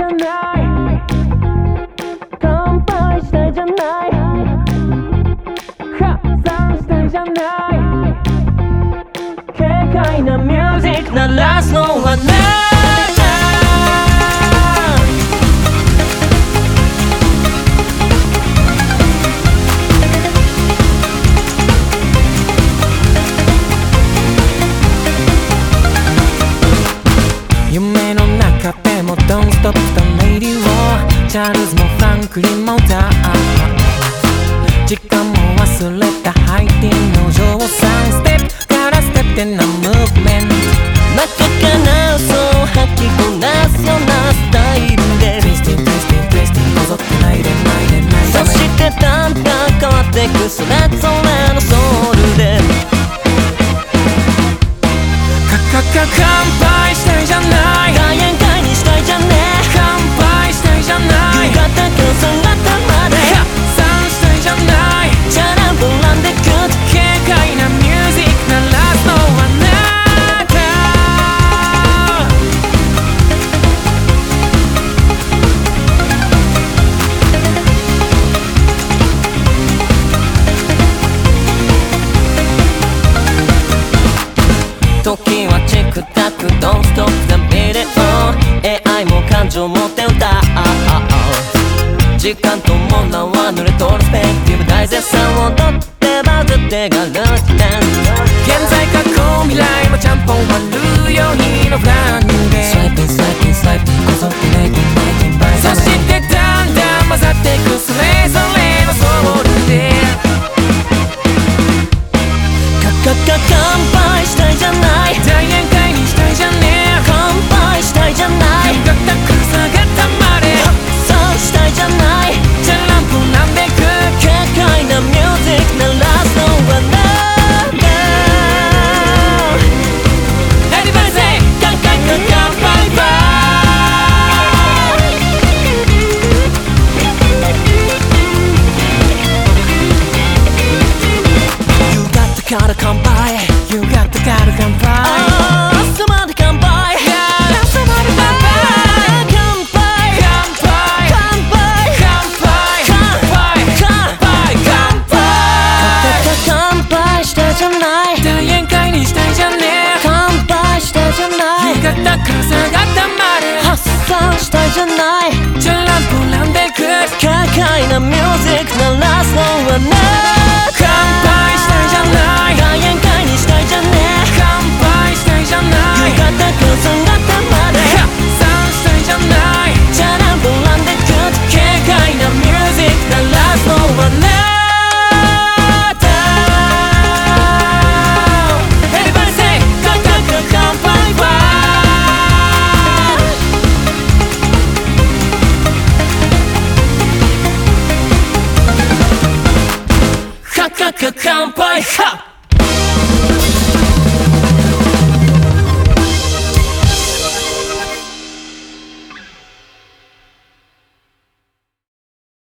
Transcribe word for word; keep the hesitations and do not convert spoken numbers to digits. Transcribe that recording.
ゃない乾杯したいじゃない発散したいじゃない軽快なミュージック鳴らすのはない夢の中でも Don't stop the radio チャールズもフランクリンも歌う時間も忘れたハイティーの上さんステップからステップなムーブメント中から嘘を吐きこなすようなスタイルで Twisting Twisting Twisting こぞってないでないでないそしてだんだん変わってくそれぞれのソウルでカカカ乾杯したいじゃない大宴会にしたいじゃね乾杯したいじゃない夕方からさん方まで発散したいじゃないチャランポランでグッ軽快なミュージック鳴らすのはあなた時はチクタク Don't stop the video エーアイ も感情持って歌う時間とも名は濡れとるスペクティブ大絶賛を踊ってバズってがルーティン現在過去未来もちゃんぽん割るようにのフランでスワイピンスワイピンスワイピンこぞってネイティンネイティンバイそしてだんだん混ざってくそれぞれのソウルでカカカ乾杯したいじゃない大宴会にしたいじゃね乾杯したいじゃない夕方からさがたまで発散したいじゃないチャランポランでく軽快なミュージック鳴らすのはなんだ Everybody say カンカンカン乾杯バー You got the kind of 乾杯 You got the kind of 乾杯朝まで乾杯朝まで乾杯乾杯乾杯乾杯乾杯乾杯乾杯乾杯したいじゃない大宴会にしたいじゃね乾杯したいじゃない夕方からさがたまで発散したいじゃないチャランポランでグッ軽快なミュージック鳴らすのはない乾杯したいじゃない大宴会にしたいじゃね乾杯したいじゃない夕方からさがたまで発散したいじゃないチャランポランでグッ軽快なミュージック鳴らすのはあなた Everybody say カンカンカン乾杯バーカカカ乾杯は